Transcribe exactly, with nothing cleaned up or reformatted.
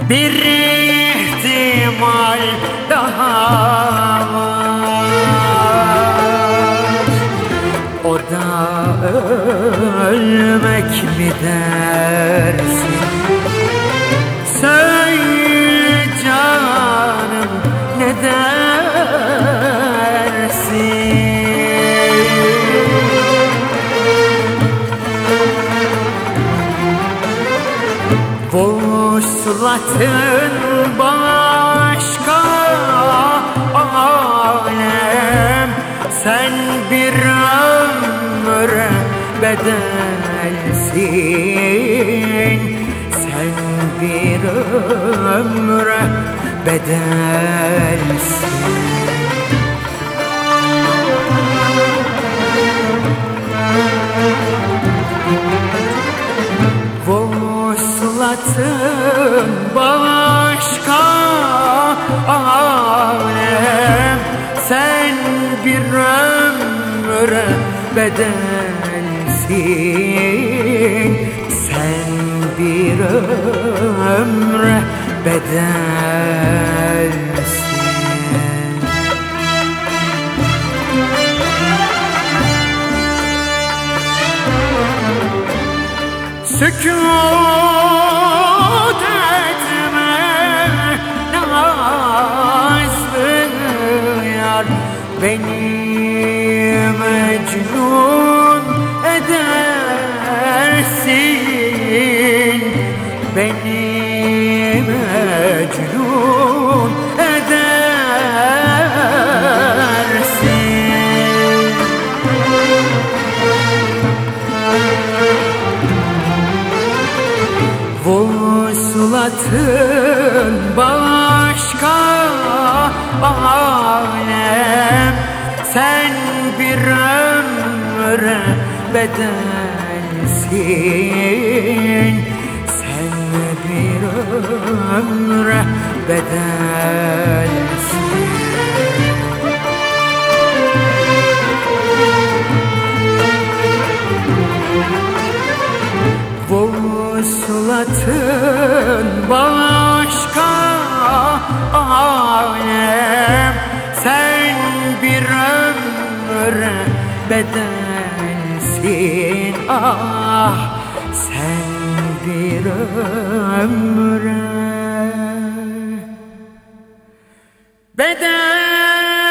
bir ihtimal daha var. O da ölmek mi dersin? Söyle canım, ne dersin? Vuslatın başka alem, sen bir ömre bedelsin. Sen bir ömre bedelsin. Vuslatın başka alem, sen bir ömre bedelsin. Sen bir ömre bedelsin. Sükût etme nazlı yar, beni mecnun edersin. Beni mecnun edersin. Vuslatın başka alem, sen bir ömre bedelsin. Sen bir ömre bedelsin. Vuslatın başka alem, sen bir ömre bedelsin. Ah, sen bir ömre bedel.